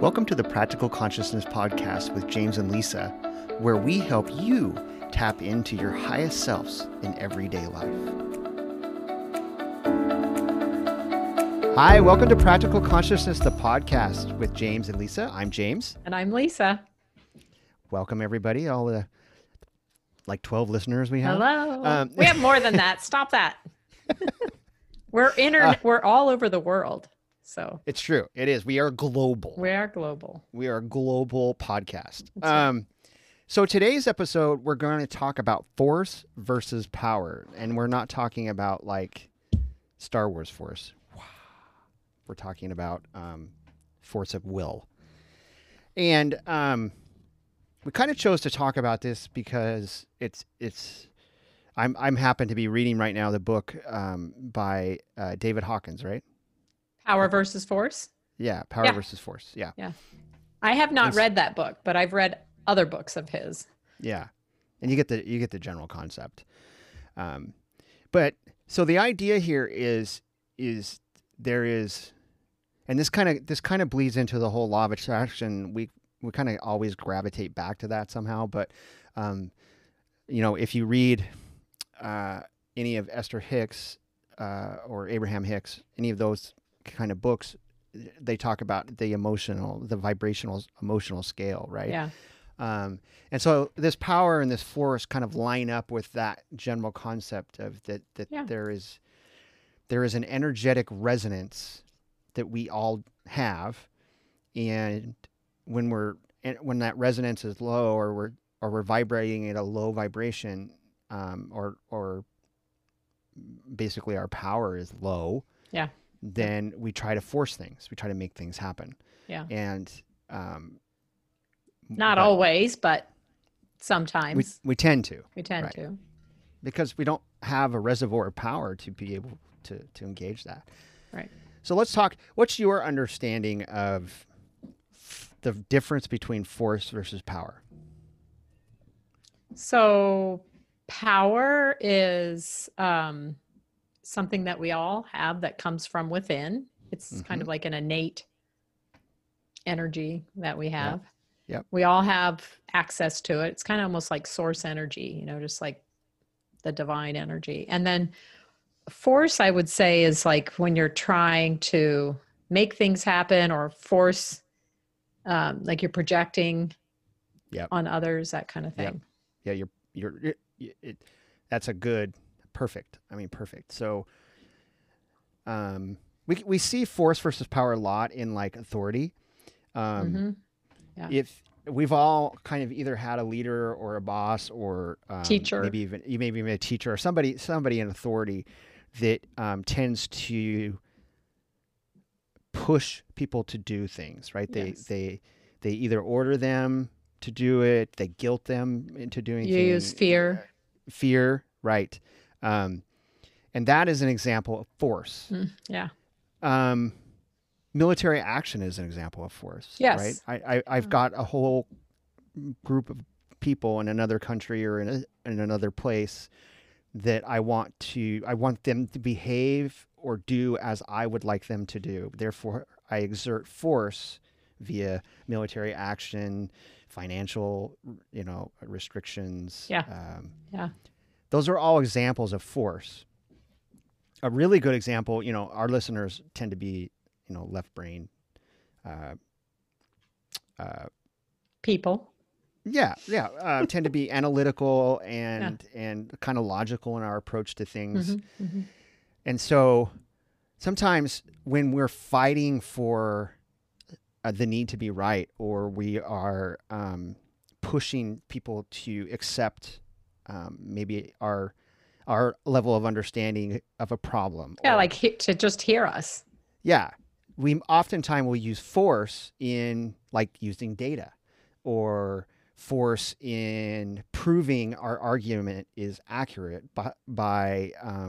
Welcome to the Practical Consciousness Podcast with James and Lisa, where we help you tap into your highest selves in everyday life. Hi, welcome to Practical Consciousness, the podcast with James and Lisa. I'm James. And I'm Lisa. Welcome, everybody, all the 12 listeners we have. Hello. We have more than that. Stop that. We're all over the world. So it's true. It is. We are global. We are global. We are a global podcast. Right. So today's episode, we're going to talk about force versus power. And we're not talking about like Star Wars force. We're talking about force of will. And we kind of chose to talk about this because I'm happen to be reading right now the book by David Hawkins, right? Power versus force? Yeah, Power versus Force. Yeah. Yeah. I have not read that book, but I've read other books of his. Yeah. And you get the general concept. But so the idea here is there is, and this kind of bleeds into the whole law of attraction. We kind of always gravitate back to that somehow, but if you read any of Esther Hicks or Abraham Hicks, any of those kind of books, they talk about the vibrational emotional scale, right? Yeah. And so this power and this force kind of line up with that general concept of that there is an energetic resonance that we all have, and when that resonance is low, or we're vibrating at a low vibration, or basically our power is low. Yeah. Then we try to force things. We try to make things happen. Yeah. And not always, but sometimes we tend to. We tend to, because we don't have a reservoir of power to be able to engage that. Right. So let's talk. What's your understanding of the difference between force versus power? So power is something that we all have that comes from within. It's kind of like an innate energy that we have. Yep. We all have access to it. It's kind of almost like source energy, just like the divine energy. And then force, I would say, is like when you're trying to make things happen, or force, like you're projecting on others, that kind of thing. Yeah, that's a good. Perfect. So, we see force versus power a lot in like authority. If we've all kind of either had a leader or a boss or teacher, maybe even a teacher or somebody in authority that tends to push people to do things, right? Yes. They either order them to do it, they guilt them into doing things. You use fear. Fear, right. And that is an example of force. Yeah. Military action is an example of force. Yes. Right. I've got a whole group of people in another country or in another place that I want them to behave or do as I would like them to do. Therefore, I exert force via military action, financial, restrictions. Yeah. Those are all examples of force. A really good example, our listeners tend to be, left brain people. Tend to be analytical and kind of logical in our approach to things. And so sometimes when we're fighting for the need to be right, or we are pushing people to accept maybe our level of understanding of a problem. Yeah, to just hear us. Yeah. We oftentimes will use force in like using data, or force in proving our argument is accurate by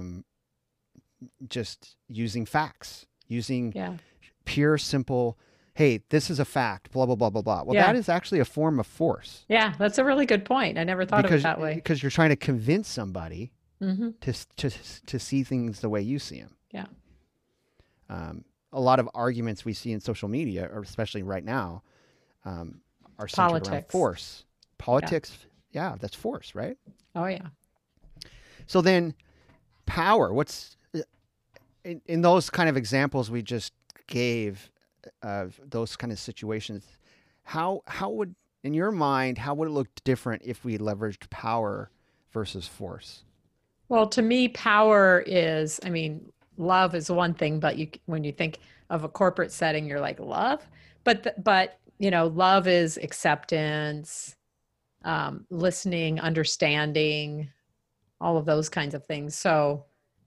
just using facts, using pure, simple, hey, this is a fact, blah, blah, blah, blah, blah. Well, that is actually a form of force. Yeah, that's a really good point. I never thought of it that way. Because you're trying to convince somebody to see things the way you see them. Yeah. a lot of arguments we see in social media, or especially right now, are centered around Politics. force. Politics, yeah, that's force, right? Oh yeah. So then, power. What's in those kind of examples we just gave of those kind of situations? How would, in your mind, how would it look different if we leveraged power versus force? Well, to me, power is, I mean, love is one thing, but when you think of a corporate setting, you're like love, but you know, love is acceptance, listening, understanding, all of those kinds of things. So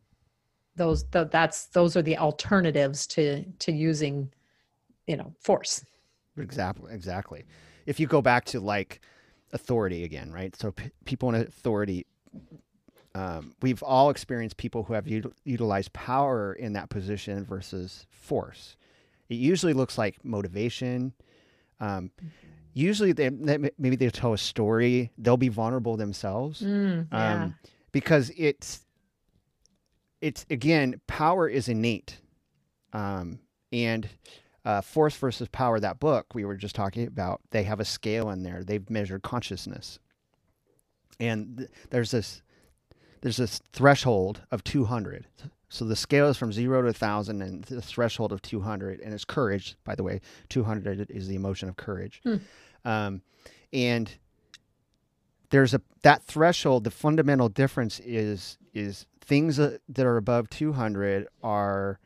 those are the alternatives to using, you know, force. Exactly. If you go back to like authority again, right? So people in authority, we've all experienced people who have utilized power in that position versus force. It usually looks like motivation. Usually, maybe they tell a story. They'll be vulnerable themselves, Yeah. because it's again, power is innate, and force versus power. That book we were just talking about, they have a scale in there. They've measured consciousness, and there's this threshold of 200. So the scale is from 0 to 1,000, and the threshold of 200, and it's courage. By the way, 200 is the emotion of courage. And there's that threshold. The fundamental difference is things that are above 200 are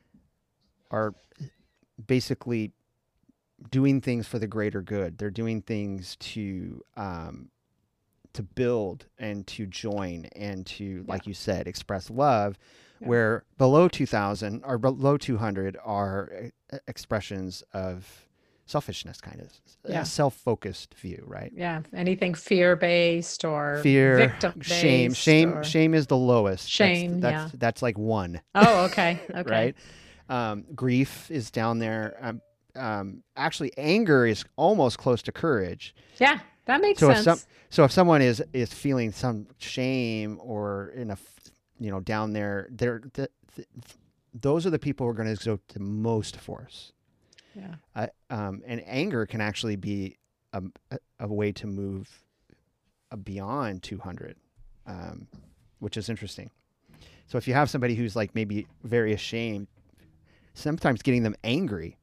basically doing things for the greater good. They're doing things to build and to join and to, like you said, express love. Where below 2,000 or below 200 are expressions of selfishness, kind of a self-focused view, right? Yeah. Anything fear-based or Fear, victim-based. shame is the lowest. Shame, that's like 1. Oh, okay. Okay. Right. Grief is down there. Actually, anger is almost close to courage. Yeah, that makes sense. So if someone is feeling some shame or in a, down there, those are the people who are going to exert the most force. Yeah. And anger can actually be a way to move beyond 200, which is interesting. So if you have somebody who's like maybe very ashamed, sometimes getting them angry,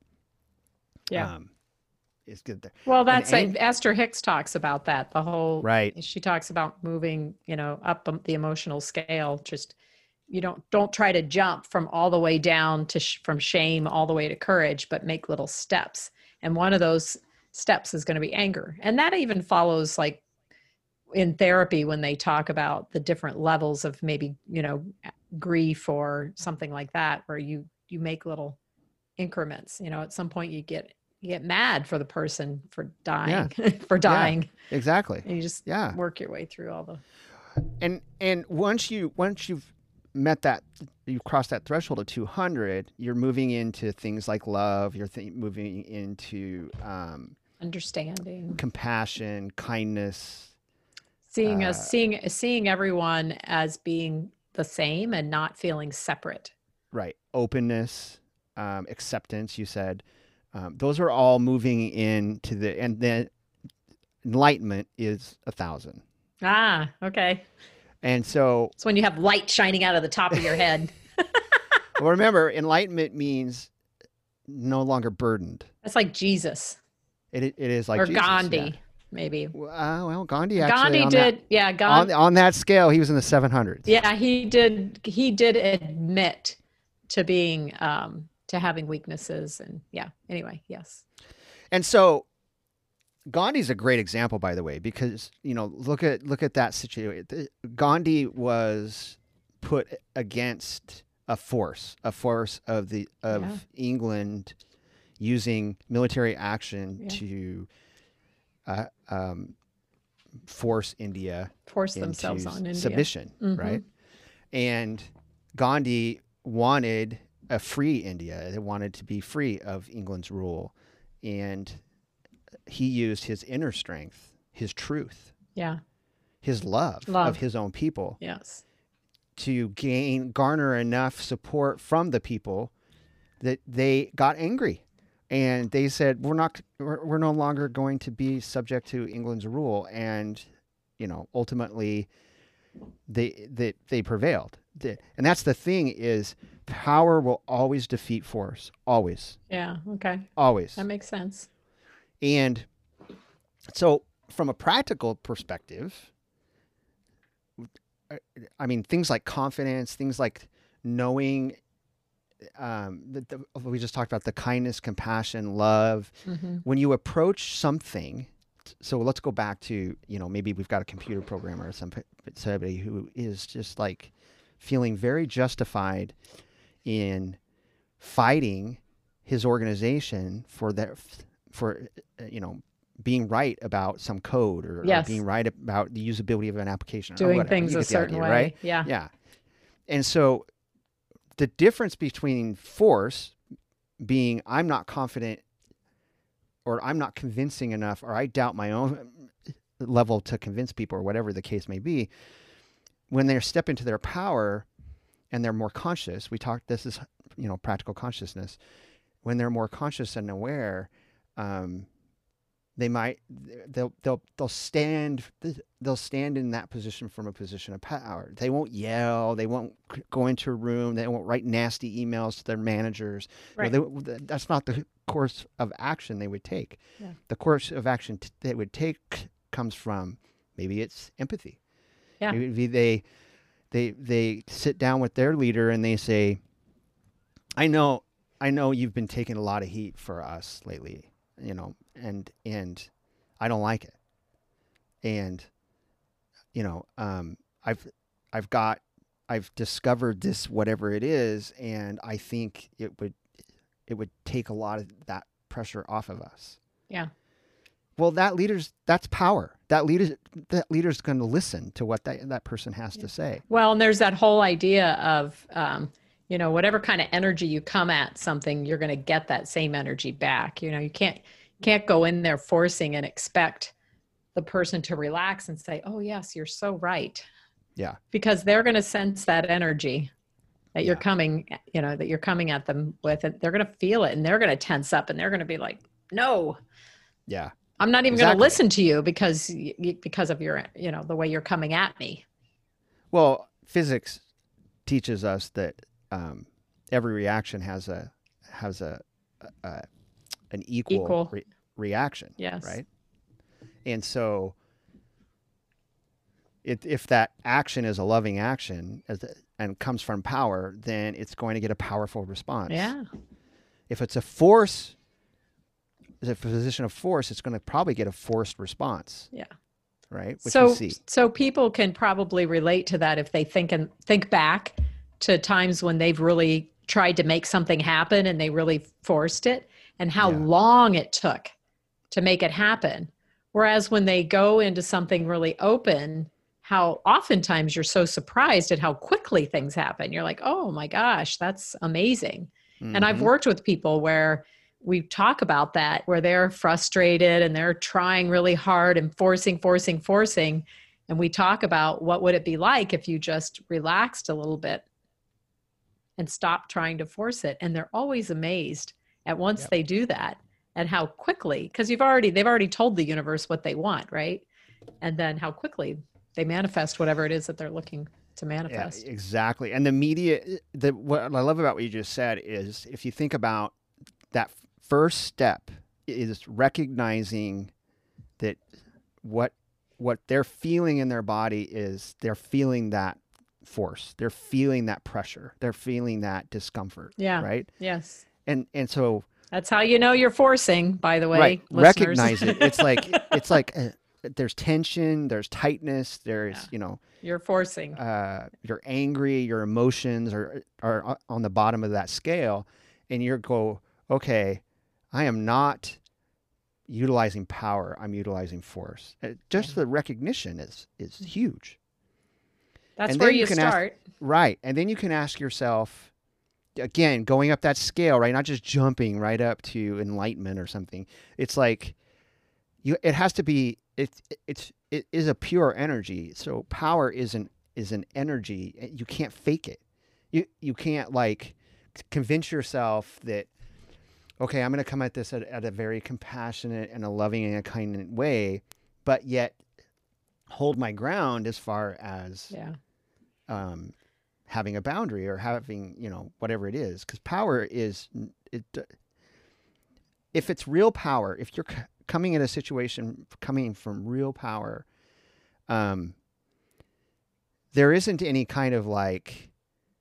is good there. Well, that's Esther Hicks talks about that. The whole right. She talks about moving, up the emotional scale. Just don't try to jump from all the way down to from shame all the way to courage, but make little steps. And one of those steps is going to be anger, and that even follows like in therapy when they talk about the different levels of maybe grief or something like that, where you make little increments. At some point you get mad for the person for dying, Yeah, exactly. And you just work your way through all the. And once you've met that, you've crossed that threshold of 200, you're moving into things like love. You're moving into understanding, compassion, kindness, seeing everyone as being the same and not feeling separate. Right. Openness, acceptance. You said. Those are all moving into and then enlightenment is 1,000. Ah, okay. And so it's when you have light shining out of the top of your head. Well, remember, enlightenment means no longer burdened. That's like Jesus. It is like or Jesus, Gandhi, maybe. Well, Gandhi actually. Gandhi on that scale, he was in the 700s. Yeah, he did admit to being to having weaknesses, and anyway, yes. And so Gandhi's a great example, by the way, because look at that situation. Gandhi was put against a force of England using military action to force themselves on India. Submission, right? And Gandhi wanted a free India. They wanted to be free of England's rule. And he used his inner strength, his truth, his love of his own people, yes, to garner enough support from the people that they got angry and they said, we're no longer going to be subject to England's rule. And, ultimately they prevailed. And that's the thing is power will always defeat force. Always. Yeah. Okay. Always. That makes sense. And so from a practical perspective, I mean, things like confidence, things like knowing, we just talked about the kindness, compassion, love. Mm-hmm. When you approach something, so let's go back to, maybe we've got a computer programmer or somebody who is just like feeling very justified in fighting his organization for being right about some code or being right about the usability of an application. Doing things a certain way. Right? Yeah. Yeah. And so the difference between force being I'm not confident or I'm not convincing enough or I doubt my own level to convince people or whatever the case may be, when they step into their power and they're more conscious, this is, practical consciousness. When they're more conscious and aware, they'll stand in that position from a position of power. They won't yell. They won't go into a room. They won't write nasty emails to their managers. Right. That's not the course of action they would take. Yeah. The course of action they would take comes from maybe it's empathy. Yeah. Maybe they sit down with their leader and they say, I know you've been taking a lot of heat for us lately, and I don't like it. And, I've discovered this, whatever it is. And I think it would take a lot of that pressure off of us. Yeah. Well, that's power. That leader's going to listen to what that person has to say. Well, and there's that whole idea of, whatever kind of energy you come at something, you're going to get that same energy back. You can't go in there forcing and expect the person to relax and say, oh yes, you're so right. Yeah. Because they're going to sense that energy that you're coming at them with, and they're going to feel it and they're going to tense up and they're going to be like, no. Yeah. I'm not even going to listen to you because of your, the way you're coming at me. Well, physics teaches us that every reaction has an equal reaction. Yes. Right. And so if that action is a loving action and comes from power, then it's going to get a powerful response. Yeah. If it's a force, as a position of force, it's going to probably get a forced response. Yeah. Right. Which we see. So people can probably relate to that if they think back to times when they've really tried to make something happen and they really forced it and how long it took to make it happen. Whereas when they go into something really open, how oftentimes you're so surprised at how quickly things happen. You're like, oh my gosh, that's amazing. Mm-hmm. And I've worked with people where we talk about that, where they're frustrated and they're trying really hard and forcing. And we talk about what would it be like if you just relaxed a little bit and stopped trying to force it. And they're always amazed at once they do that and how quickly, because they've already told the universe what they want, right? And then how quickly they manifest whatever it is that they're looking to manifest. Yeah, exactly. And what I love about what you just said is if you think about that first step is recognizing that what they're feeling in their body is they're feeling that force. They're feeling that pressure. They're feeling that discomfort. Yeah. Right. Yes. And so that's how you know you're forcing, by the way. Right. Listeners. Recognize it. It's like there's tension, there's tightness, there's, you're forcing. You're angry, your emotions are on the bottom of that scale. And you go, okay, I am not utilizing power. I'm utilizing force. Just the recognition is huge. That's where you start. Right. And then you can ask yourself, again, going up that scale, right? Not just jumping right up to enlightenment or something. It's like it has to be, it is a pure energy. So power is an energy. You can't fake it. You can't convince yourself that, okay, I'm going to come at this at a very compassionate and a loving and a kind way, but yet hold my ground as far as Yeah. Having a boundary or having, whatever it is. Because power is, if it's real power, if you're coming at a situation coming from real power, there isn't any kind of like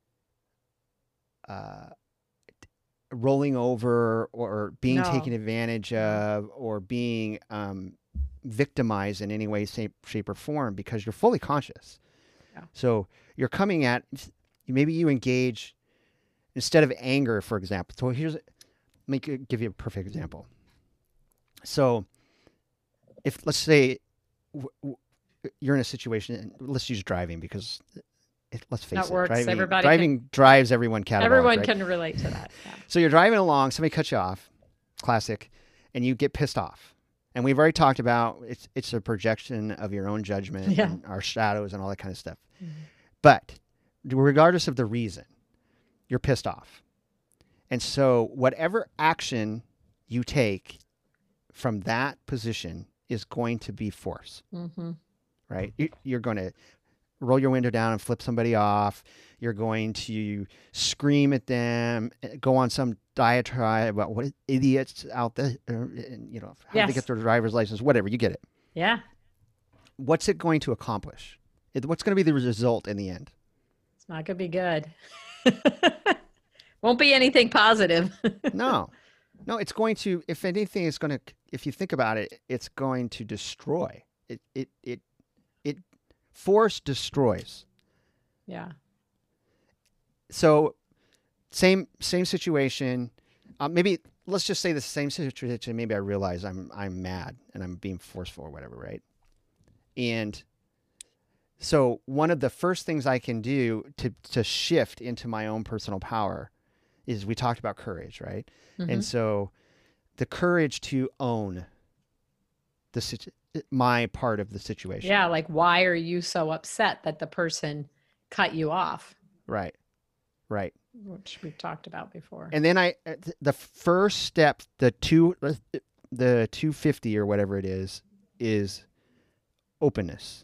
rolling over or being taken No. advantage No. of or being victimized in any way, shape, or form because you're fully conscious. Yeah. So you're coming at, maybe you engage instead of anger, for example. So let me give you a perfect example. So if, let's say, you're in a situation, and let's use driving because let's face That it, works. driving drives everyone catabolic, Everyone right? can relate to that. Yeah. So you're driving along, somebody cuts you off, classic, and you get pissed off. And we've already talked about it's a projection of your own judgment Yeah. and our shadows and all that kind of stuff. Mhm. But regardless of the reason, you're pissed off. And so whatever action you take from that position is going to be force, Mm-hmm. right? You're going to roll your window down and flip somebody off. You're going to scream at them, go on some diatribe about what idiots out there, and, how they Yes. get their driver's license, whatever, you get it. Yeah. What's it going to accomplish? What's going to be the result in the end? It's not going to be good. Won't be anything positive. No, it's going to, if anything, it's going to, if you think about it, it's going to destroy. It force destroys. Yeah. So same situation. Maybe let's just say the same situation. Maybe I realize I'm mad and I'm being forceful or whatever, right? And so one of the first things I can do to shift into my own personal power is, we talked about courage, right? Mm-hmm. And so the courage to own my part of the situation. Yeah. Like, why are you so upset that the person cut you off? Right. Which we've talked about before. And then the first step, the 250 or whatever it is openness.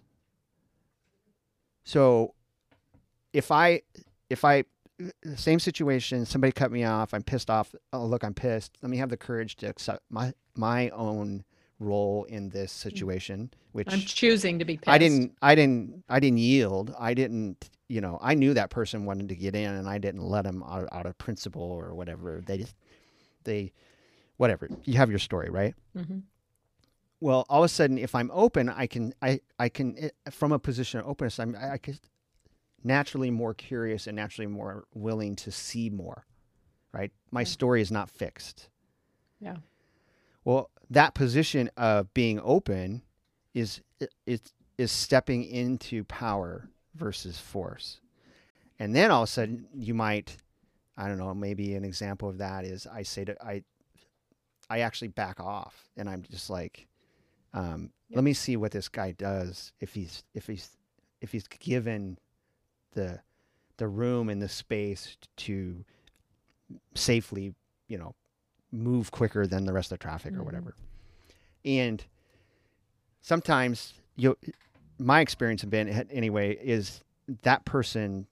So if I same situation, somebody cut me off, I'm pissed off. Oh, look, I'm pissed. Let me have the courage to accept my own role in this situation, which I'm choosing to be pissed. I didn't yield. I didn't, I knew that person wanted to get in and I didn't let them out of principle or whatever. Whatever. You have your story, right? Mm-hmm. Well, all of a sudden, if I'm open, I can from a position of openness, I can naturally more curious and naturally more willing to see more, right? My story is not fixed. Yeah. Well, that position of being open is stepping into power versus force. And then all of a sudden you might, I don't know, maybe an example of that is I actually back off and I'm just like, let me see what this guy does if he's given the room and the space to safely, move quicker than the rest of the traffic or whatever. And sometimes my experience has been anyway is that person's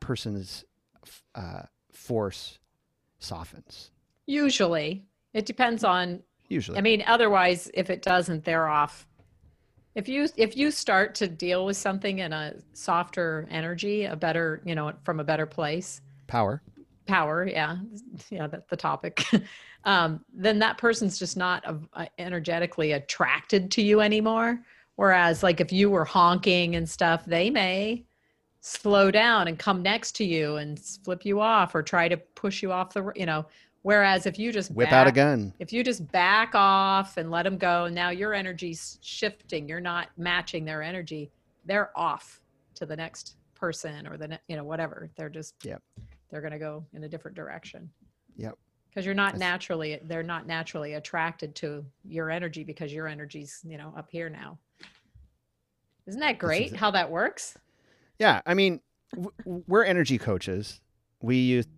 force softens. Usually. It depends on, Usually. I mean, otherwise, if it doesn't, they're off. If you start to deal with something in a softer energy, a better, from a better place, Power, yeah, that's the topic. Then that person's just not energetically attracted to you anymore. Whereas, like, if you were honking and stuff, they may slow down and come next to you and flip you off or try to push you off Whereas if you just whip out a gun. If you just back off and let them go, now your energy's shifting. You're not matching their energy. They're off to the next person or whatever. They're just, they're going to go in a different direction. Yep. Because they're not naturally attracted to your energy because your energy's, up here now. Isn't that great how that works? Yeah. I mean, we're energy coaches. We use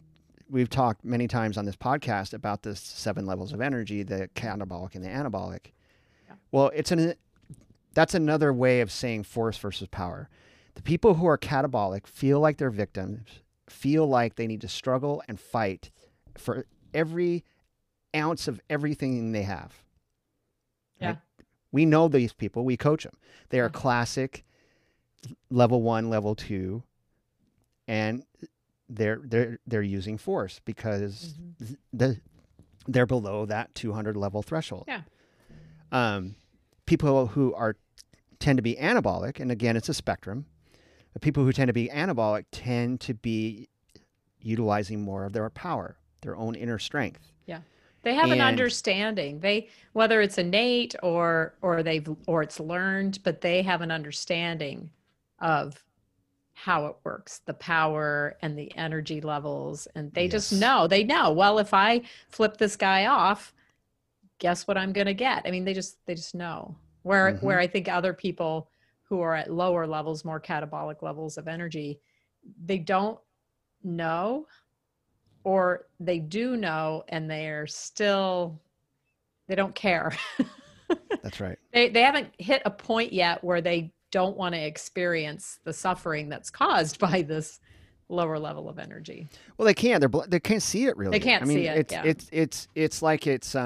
we've talked many times on this podcast about the 7 levels of energy, the catabolic and the anabolic. Yeah. Well, that's another way of saying force versus power. The people who are catabolic feel like they're victims, feel like they need to struggle and fight for every ounce of everything they have. Yeah. Right? We know these people. We coach them. They are Yeah. classic level 1, level 2, and they're using force because they're below that 200 level threshold. Yeah. People who tend to be anabolic, and again, it's a spectrum. The people who tend to be anabolic tend to be utilizing more of their power, their own inner strength. Yeah. They have an And- understanding. Whether it's innate or it's learned, but they have an understanding of how it works, the power and the energy levels. And they just Yes. know, well, if I flip this guy off, guess what I'm going to get? I mean, they just know where I think other people who are at lower levels, more catabolic levels of energy, they don't know, or they do know and they don't care. That's right. They haven't hit a point yet where they don't want to experience the suffering that's caused by this lower level of energy. Well, they can't. They can't see it really. They can't see it. It's like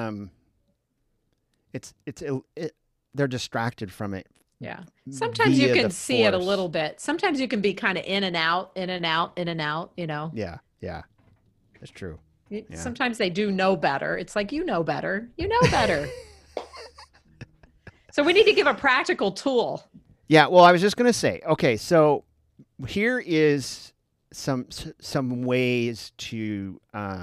they're distracted from it. Yeah. Sometimes you via can the see it a force. little bit. Sometimes you can be kind of in and out, in and out, in and out, you know. Yeah. That's true. Yeah. Sometimes they do know better. It's like, you know better. You know better. So we need to give a practical tool. Yeah. Well, I was just going to say, okay, so here is some ways to,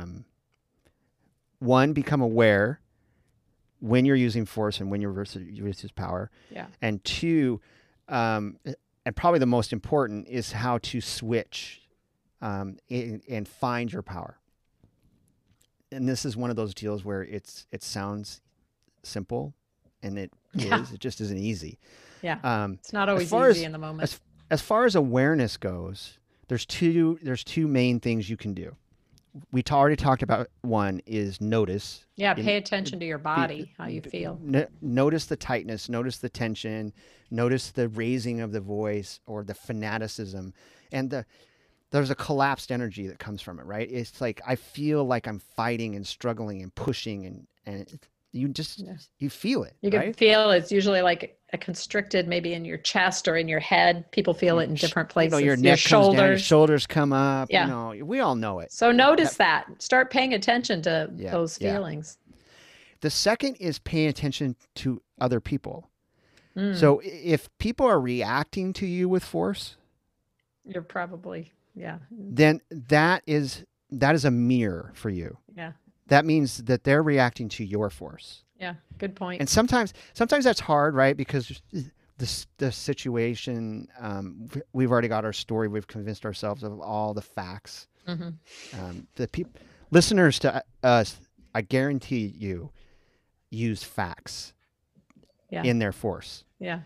one, become aware when you're using force and when you're versus power. Yeah. And two, and probably the most important, is how to switch and find your power. And this is one of those deals where it sounds simple, and it is. It just isn't easy. Yeah. It's not always easy in the moment. As far as awareness goes, there's two main things you can do. We already talked about. One is notice. Yeah, pay attention to your body, how you feel. Notice the tightness, notice the tension, notice the raising of the voice or the fanaticism, and there's a collapsed energy that comes from it, right? It's like, I feel like I'm fighting and struggling and pushing, and you just, you feel it. You can right? feel it's usually like a constricted, maybe in your chest or in your head. People feel it in different places. Your neck comes down, your shoulders come up. Yeah. We all know it. So notice that. Start paying attention to those feelings. The second is paying attention to other people. So if people are reacting to you with force, you're probably, then that is a mirror for you. Yeah. That means that they're reacting to your force. Yeah, good point. And sometimes that's hard, right? Because the situation, we've already got our story. We've convinced ourselves of all the facts. The listeners to us, I guarantee you, use facts in their force. Yeah.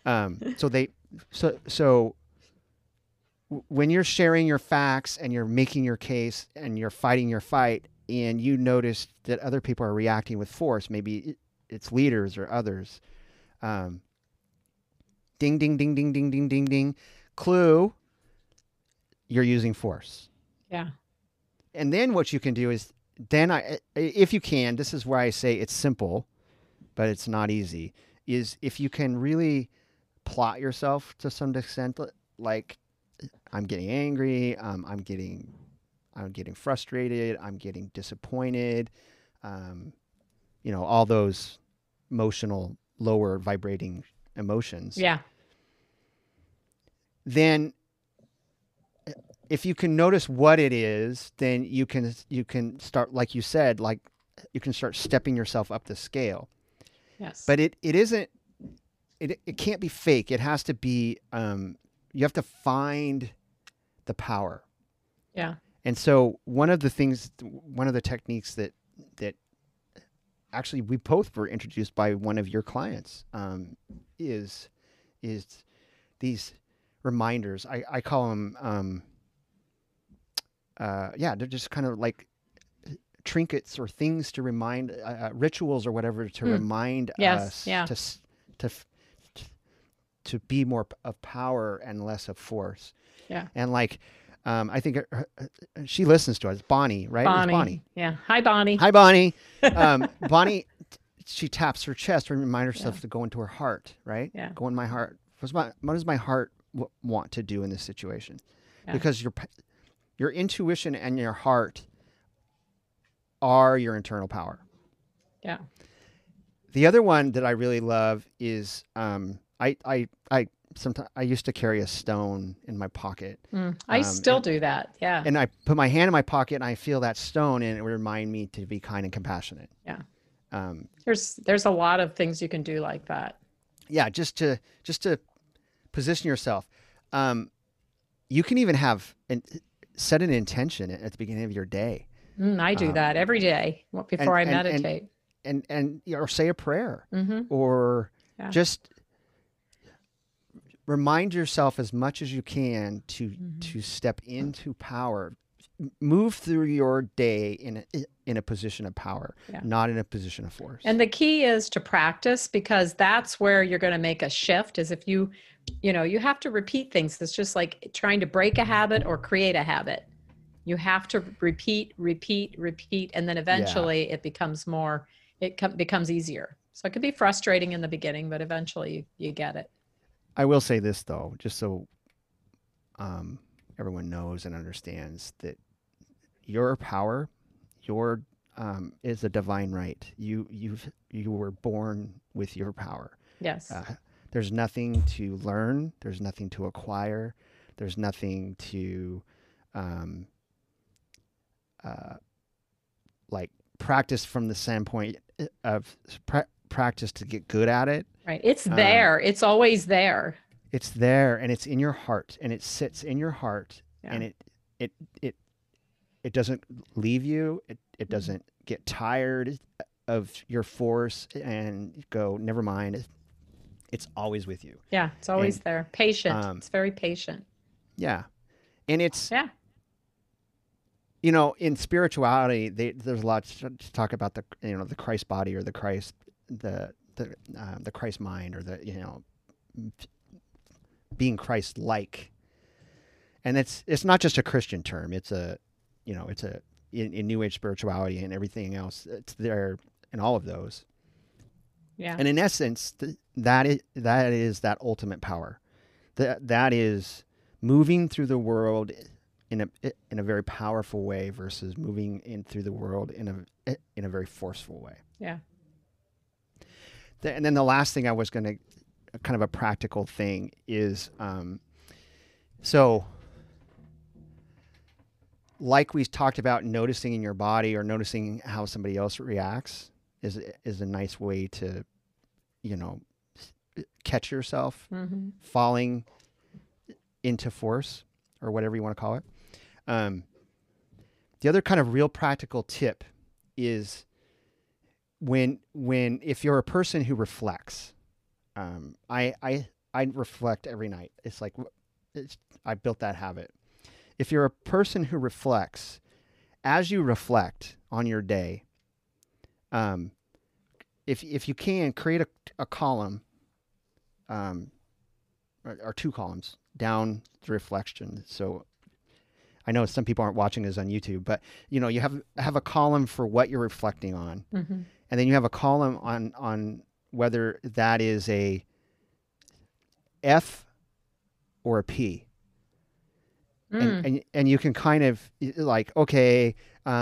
So when you're sharing your facts and you're making your case and you're fighting your fight, and you notice that other people are reacting with force, maybe it's leaders or others. Ding, ding, ding, ding, ding, ding, ding, ding. Clue, you're using force. Yeah. And then what you can do is, if you can, this is where I say it's simple, but it's not easy, is if you can really plot yourself to some extent, like, I'm getting angry, I'm getting frustrated, I'm getting disappointed, all those emotional, lower vibrating emotions. Yeah. Then if you can notice what it is, then you can start, like you said, like you can start stepping yourself up the scale. Yes. But it can't be fake. It has to be, you have to find the power. Yeah. And so one of the techniques that actually we both were introduced by one of your clients is these reminders. I call them yeah, they're just kind of like trinkets or things to remind, rituals or whatever to remind Yes. us Yeah. to to be more of power and less of force. Yeah. And like, I think she listens to us, Bonnie, right? It's Bonnie. Bonnie. Yeah. Hi, Bonnie. Hi, Bonnie. Bonnie, she taps her chest to remind herself Yeah. to go into her heart, right? Yeah. Go in my heart. What does my heart want to do in this situation? Yeah. Because your intuition and your heart are your internal power. Yeah. The other one that I really love is I sometimes I used to carry a stone in my pocket. I still do that. Yeah. And I put my hand in my pocket and I feel that stone and it would remind me to be kind and compassionate. Yeah. Um, There's a lot of things you can do like that. yeah, just to position yourself. You can even set an intention at the beginning of your day. I do that every day before I and meditate. or say a prayer, Mm-hmm. or Yeah. just remind yourself as much as you can to step into power. Move through your day in a position of power, not in a position of force. And the key is to practice, because that's where you're going to make a shift. Is if you have to repeat things. It's just like trying to break a habit or create a habit. You have to repeat, and then eventually it becomes becomes easier. So it could be frustrating in the beginning, but eventually you get it. I will say this though, just so everyone knows and understands that your power, is a divine right. You were born with your power. Yes. There's nothing to learn. There's nothing to acquire. There's nothing to like practice from the standpoint of practice to get good at it. Right. It's there. It's always there. It's there, and it's in your heart, and it sits in your heart, and it doesn't leave you. It doesn't get tired of your force and go, never mind. It's always with you. Yeah, it's always there. Patient. It's very patient. Yeah. And it's, in spirituality, there's a lot to talk about the Christ body, or the Christ, the Christ mind, or being Christ-like. And it's not just a Christian term. It's in New Age spirituality and everything else. It's there in all of those. Yeah. And in essence, that is that ultimate power. That is moving through the world in a very powerful way versus moving through the world in a very forceful way. Yeah. And then the last thing I was going to, kind of a practical thing, is so like we talked about, noticing in your body or noticing how somebody else reacts is a nice way to, catch yourself falling into force, or whatever you want to call it. The other kind of real practical tip is if you're a person who reflects, I reflect every night. It's like, I built that habit. If you're a person who reflects, as you reflect on your day, if you can, create a column, or two columns down the reflection. So I know some people aren't watching this on YouTube, but you have a column for what you're reflecting on, and then you have a column on whether that is a F or a P. And you can kind of like, okay,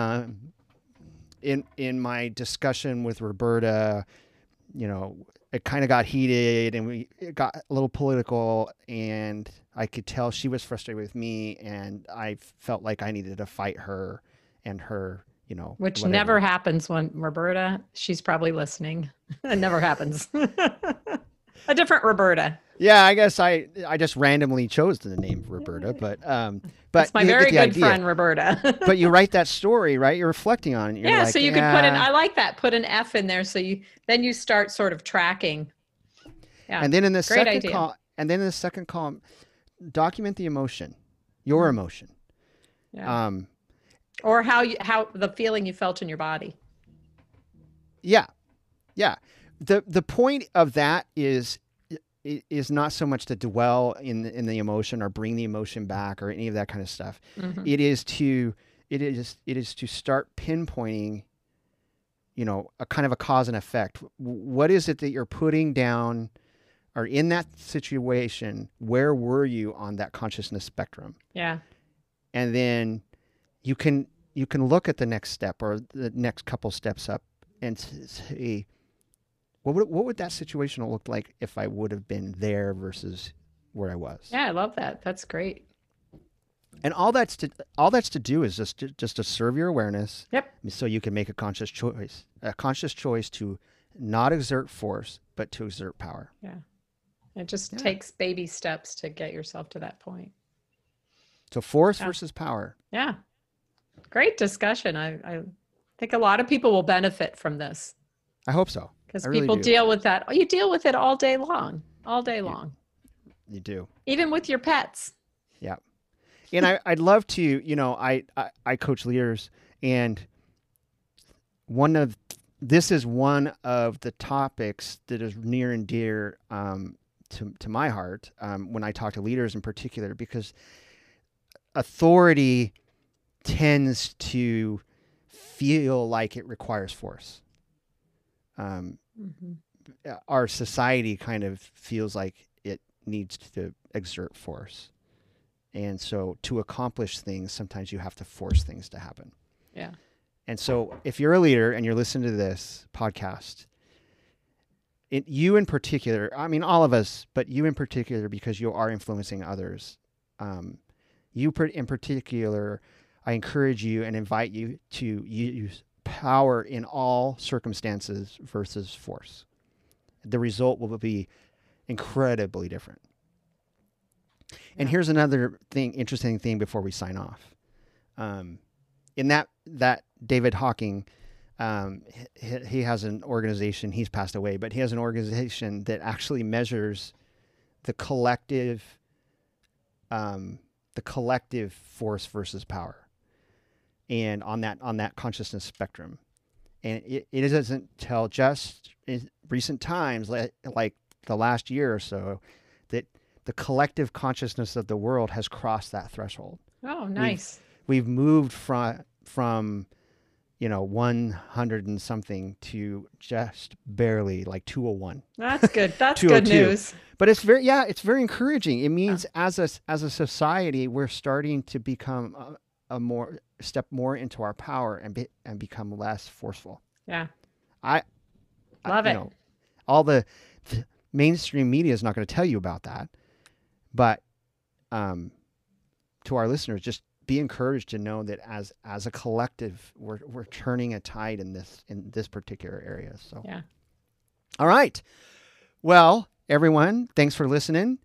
in my discussion with Roberta, it kind of got heated and it got a little political, and I could tell she was frustrated with me, and I felt like I needed to fight her and her, which whatever. Never happens when Roberta, she's probably listening. It never happens. A different Roberta. Yeah, I guess I just randomly chose the name Roberta, but it's my very good idea. friend Roberta. But you write that story, right? You're reflecting on it. You're so you could put I like that. Put an F in there, so you start sort of tracking. Yeah, and then in the second column, document the emotion, your emotion. Yeah. Or how the feeling you felt in your body. Yeah. Yeah. The point of that is not so much to dwell in the emotion or bring the emotion back or any of that kind of stuff. Mm-hmm. It is to start pinpointing, a kind of a cause and effect. What is it that you're putting down, or in that situation, where were you on that consciousness spectrum? Yeah. And then you can look at the next step or the next couple steps up and say, what would that situation look like if I would have been there versus where I was? Yeah, I love that. That's great. And all that's to do is just to serve your awareness. Yep. So you can make a conscious choice to not exert force, but to exert power. Yeah. It just takes baby steps to get yourself to that point. So force versus power. Yeah. Great discussion. I think a lot of people will benefit from this. I hope so. Because really people do. deal with that. You deal with it all day long. All day long. You do. Even with your pets. Yeah. And I'd love to, I coach leaders, and this is one of the topics that is near and dear to my heart when I talk to leaders in particular, because authority tends to feel like it requires force. Our society kind of feels like it needs to exert force. And so to accomplish things, sometimes you have to force things to happen. Yeah. And so if you're a leader and you're listening to this podcast, you in particular, I mean, all of us, but you in particular, because you are influencing others, you in particular, I encourage you and invite you to use power in all circumstances versus force. The result will be incredibly different. And here's another interesting thing before we sign off. In that David Hawking, he has an organization, he's passed away, but he has an organization that actually measures the collective force versus power, and on that consciousness spectrum. And it doesn't tell just in recent times, like the last year or so, that the collective consciousness of the world has crossed that threshold. Oh, nice. We've moved from 100 and something to just barely like 201. That's good. That's good news. But it's very encouraging. It means as a society, we're starting to become step more into our power and become less forceful. Yeah. I love it. All the mainstream media is not going to tell you about that, but to our listeners, just be encouraged to know that as a collective, we're turning a tide in this particular area. So yeah. All right. Well, everyone, thanks for listening.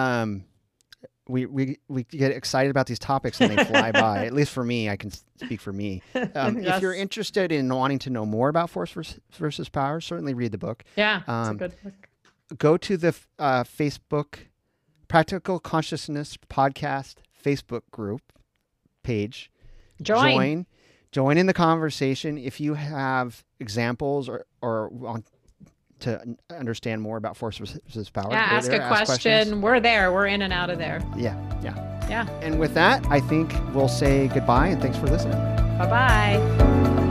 We get excited about these topics and they fly by. At least for me, I can speak for me. Yes. If you're interested in wanting to know more about force versus power, certainly read the book. Yeah, it's a good book. Go to the Facebook Practical Consciousness Podcast Facebook group page. Join in the conversation. If you have examples or want to understand more about force versus power, ask a question. We're there. We're in and out of there. Yeah. Yeah. And with that, I think we'll say goodbye and thanks for listening. Bye-bye.